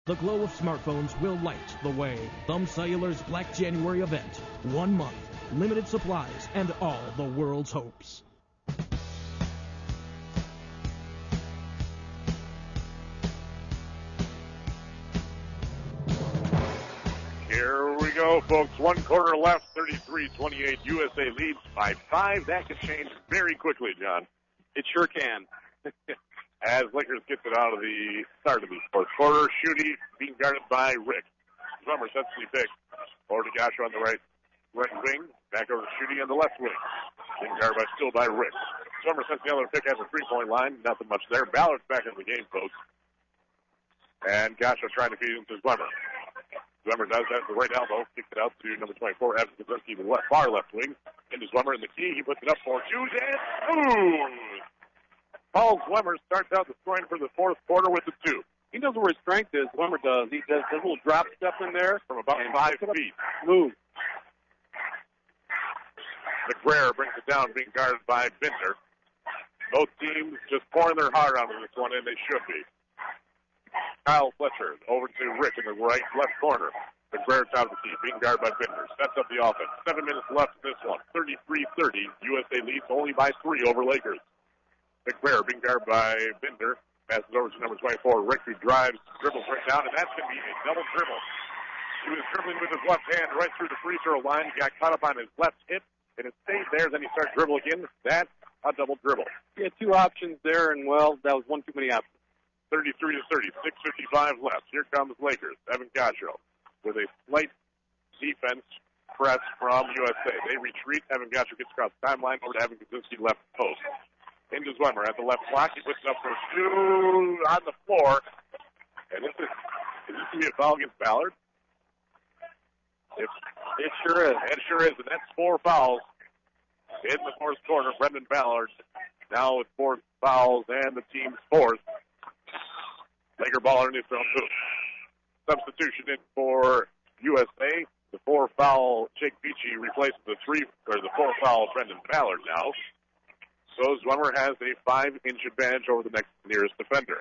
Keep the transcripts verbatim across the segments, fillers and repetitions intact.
The glow of smartphones will light the way. Thumb Cellular's Black January event. One month, limited supplies, and all the world's hopes. Here we go, folks. One quarter left, thirty-three twenty-eight. U S A leads by five. That can change very quickly, John. It sure can. As Lakers gets it out of the start of the fourth quarter, Schutte being guarded by Rick. Zwemmer sets the pick. Over to Gasho on the right right wing. Back over to Schutte on the left wing. Being guarded by still by Rick. Zwemmer sets the other pick at the three-point line. Nothing much there. Ballard's back in the game, folks. And Gasho trying to feed into Zwemmer. Zwemmer does that at the right elbow. Kicks it out to number twenty-four, Evan Kaczynski, the left, far left wing. Into Zwemmer in the key. He puts it up for two. And ooh! Paul Zwemmer starts out the scoring for the fourth quarter with the two. He knows where his strength is. Zwemmer does. He does a little drop step in there from about five feet. Move. McBrayer brings it down, being guarded by Binder. Both teams just pouring their heart out of this one, and they should be. Kyle Fletcher over to Rick in the right left corner. McBrayer top of the key, being guarded by Binder. Sets up the offense. Seven minutes left in this one. thirty-three thirty. U S A leads only by three over Lakers. McBrayer being guarded by Binder. Passes over to number twenty-four, Rick, who drives, dribbles right down, and that's going to be a double dribble. He was dribbling with his left hand right through the free throw line. He got caught up on his left hip, and it stayed there. Then he started dribbling again. That's a double dribble. He had two options there, and, well, that was one too many options. thirty-three to thirty, six fifty-five left. Here comes Lakers. Evan Gasho with a slight defense press from U S A. They retreat. Evan Gasho gets across the timeline over to Evan Kaczynski, left post. Into Zwemmer at the left block. He puts it up for two on the floor. And this is, is this going to be a foul against Ballard? It, it sure is. It sure is. And that's four fouls in the fourth quarter. Brendan Ballard now with four fouls and the team's fourth. Laker ball underneath their own hoop. Substitution in for U S A. The four foul Jake Beachy replaces the three or the four foul Brendan Ballard now. So Zwemmer has a five-inch advantage over the next nearest defender.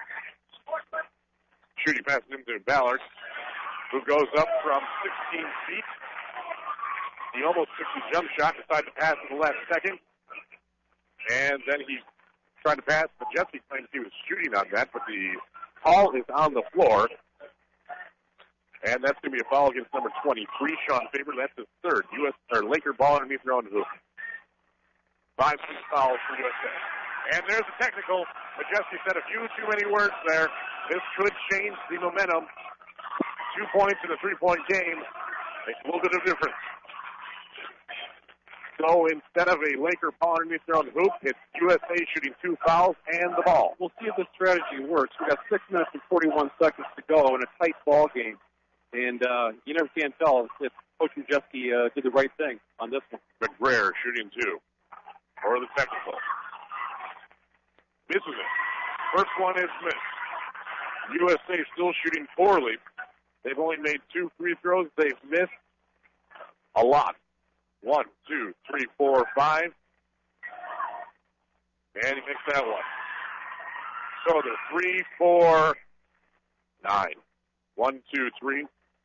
Shooting pass into Ballard, who goes up from sixteen feet. He almost took the jump shot, decided to pass in the last second. And then he tried to pass, but Jesse claims he was shooting on that, but the ball is on the floor. And that's going to be a foul against number twenty-three, Sean Faber. That's his third. U S or Laker ball underneath their own hoop. Five fouls for U S A. And there's a technical. Majeski said a few too many words there. This could change the momentum. Two points in a three-point game makes a little bit of difference. So instead of a Laker ball underneath their own hoop, it's U S A shooting two fouls and the ball. We'll see if this strategy works. We've got six minutes and forty-one seconds to go in a tight ball game. And uh, you never can tell if Coach Majeski uh, did the right thing on this one. McBrayer shooting two. Or the technical. Misses it. First one is missed. U S A still shooting poorly. They've only made two free throws. They've missed a lot. One, two, three, four, five. And he makes that one. So they're three, four, nine. One, two, three.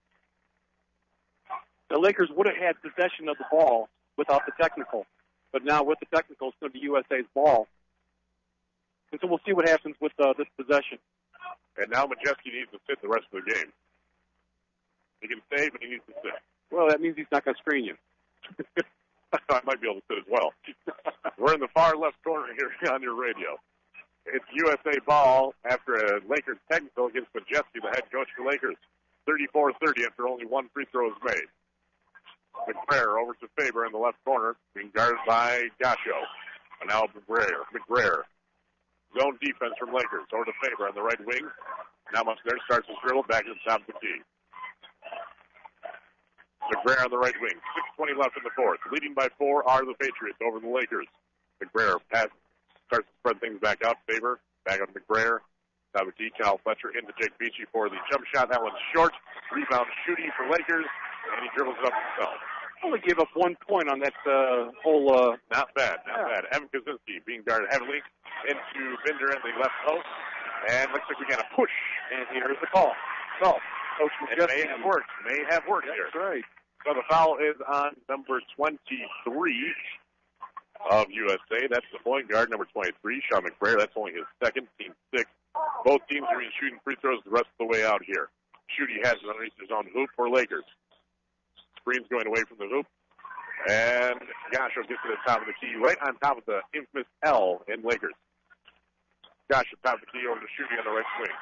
The Lakers would have had possession of the ball without the technical. But now with the technical, it's going to be U S A's ball. And so we'll see what happens with uh, this possession. And now Majeski needs to sit the rest of the game. He can stay, but he needs to sit. Well, that means he's not going to screen you. I might be able to sit as well. We're in the far left corner here on your radio. It's U S A ball after a Lakers technical against Majeski, the head coach for Lakers. thirty-four thirty after only one free throw is made. McBrayer over to Faber in the left corner, being guarded by Gasho. And now McBrayer. McBrayer. Zone defense from Lakers. Over to Faber on the right wing. Now much there, starts his dribble back to the top of the key. McBrayer on the right wing. six twenty left in the fourth. Leading by four are the Patriots over the Lakers. McBrayer pass, starts to spread things back out. Faber, back on McBrayer. Top of the key, Kyle Fletcher into Jake Beachy for the jump shot. That one's short. Rebound shooting for Lakers, and he dribbles it up himself. Only gave up one point on that uh, whole... Uh, not bad, not yeah. bad. Evan Kaczynski being guarded heavily into Binder in the left post. And looks like we got a push. And here's the call. himself. Coach It may have worked. May have worked That's here. That's right. So the foul is on number twenty-three of U S A. That's the point guard, number twenty-three, Sean McBrayer. That's only his second, team six. Both teams are shooting free throws the rest of the way out here. Schutte has it underneath his own hoop for Lakers. Screen's going away from the hoop. And Gasho gets to the top of the key, right on top of the infamous L in Lakers. Gasho top of the key over to Schutte on the right wing.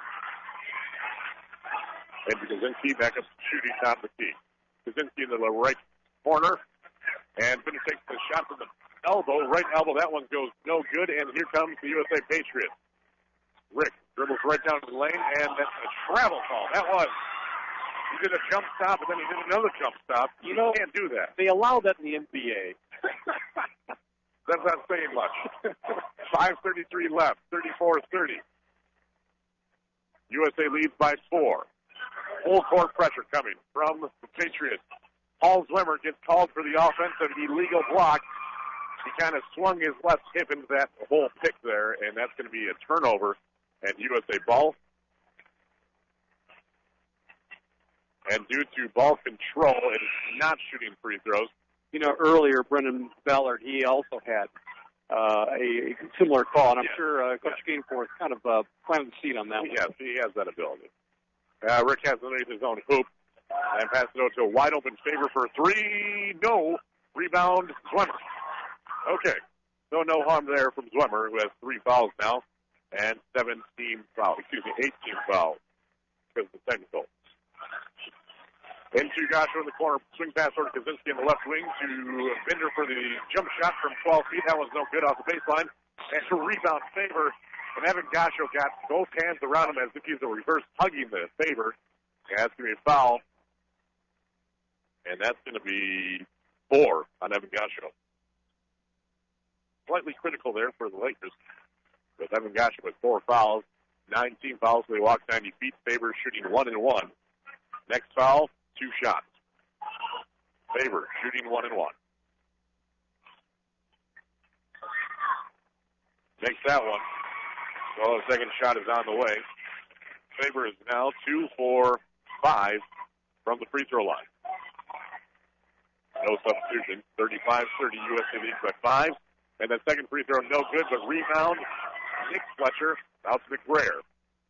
And Kaczynski back up to Schutte top of the key. Kaczynski in the right corner. And Finner takes the shot from the elbow, right elbow. That one goes no good. And here comes the U S A Patriots. Rick dribbles right down to the lane, and that's a travel call. That was. He did a jump stop, and then he did another jump stop. You know, can't do that. They allow that in the N B A. That's not saying much. five thirty-three left, thirty-four thirty. U S A leads by four. Full court pressure coming from the Patriots. Paul Zwimmer gets called for the offensive illegal block. He kind of swung his left hip into that whole pick there, and that's going to be a turnover and U S A ball. And due to ball control and not shooting free throws. You know, earlier, Brendan Ballard, he also had uh, a similar call, and I'm yeah. sure uh, Coach yeah. Gainforth kind of uh, planted the seed on that he one. Has, he has that ability. Uh, Rick has underneath his own hoop. And pass it over to a wide open favor for three. No. Rebound, Zwimmer. Okay. So no harm there from Zwimmer, who has three fouls now. And seventeen fouls. Excuse me, eighteen fouls. Because of the technical. Into Gasho in the corner. Swing pass over to Kaczynski on the left wing to Binder for the jump shot from twelve feet. That was no good off the baseline. And a rebound favor. And Evan Gasho got both hands around him as if he's a reverse hugging the favor. And that's going to be a foul. And that's going to be four on Evan Gasho. Slightly critical there for the Lakers. With Evan Gasho with four fouls. nineteen fouls, so they walk ninety feet. Favor shooting one and one. Next foul, two shots. Favor shooting one and one. Makes that one. Well, the second shot is on the way. Favor is now two for five from the free throw line. No substitution. thirty-five thirty, U S A leads by five. And that second free throw, no good, but rebound, Nick Fletcher, out to McBrayer.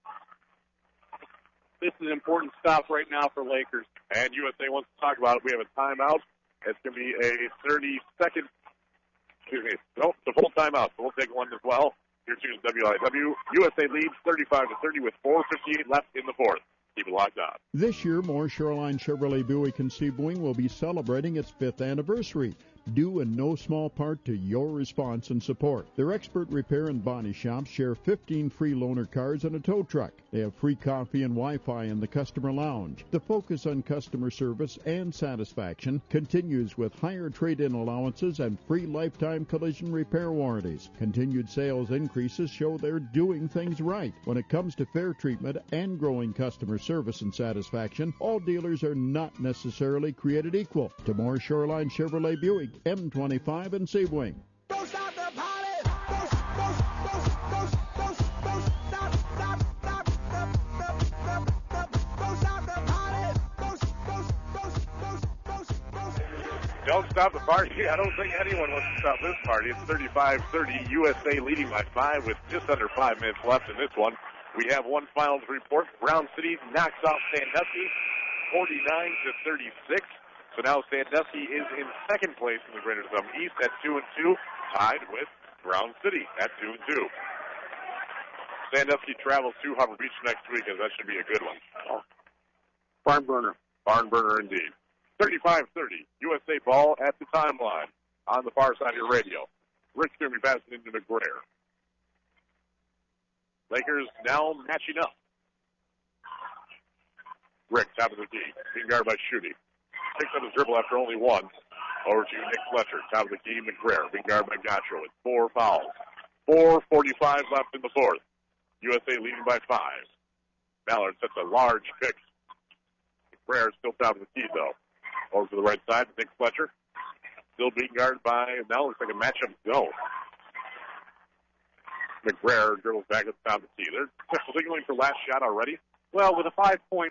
This is an important stop right now for Lakers. And U S A wants to talk about it. We have a timeout. It's going to be a thirty-second, excuse me, no, it's a full timeout, so we'll take one as well. Here to W I W. U S A leads thirty-five to thirty with four fifty-eight left in the fourth. Keep it locked on. This year, Moore Shoreline Chevrolet Buick and Sebring will be celebrating its fifth anniversary, due in no small part to your response and support. Their expert repair and body shops share fifteen free loaner cars and a tow truck. They have free coffee and Wi-Fi in the customer lounge. The focus on customer service and satisfaction continues with higher trade-in allowances and free lifetime collision repair warranties. Continued sales increases show they're doing things right. When it comes to fair treatment and growing customer service and satisfaction, all dealers are not necessarily created equal. To Moore Shoreline Chevrolet Buick, M twenty-five and Sebring. Don't stop the party! Don't, don't, don't, don't, don't, stop, stop, stop, stop, stop, stop, don't stop the party! Don't, don't, don't, don't, don't, Don't stop the party. I don't think anyone wants to stop this party. It's thirty-five thirty, U S A leading by five with just under five minutes left in this one. We have one final to report. Brown City knocks off Sandusky, forty-nine to thirty-six. So now Sandusky is in second place in the Greater Thumb East at two and two, tied with Brown City at two and two. Sandusky travels to Harbor Beach next week, and that should be a good one. Oh. Barn burner. Barn burner indeed. thirty-five thirty, U S A ball at the timeline on the far side of your radio. Rick's going to be passing into McBrayer. Lakers now matching up. Rick, top of the key, being guarded by Schutte. Picks up his dribble after only one. Over to Nick Fletcher, top of the key, McBrayer, being guarded by Gacho with four fouls. four forty-five left in the fourth. U S A leading by five. Ballard sets a large pick. McBrayer still top of the key, though. Over to the right side, Nick Fletcher. Still being guarded by, now looks like a matchup zone. McBrayer dribbles back at the top of the key. They're signaling for last shot already. Well, with a five-point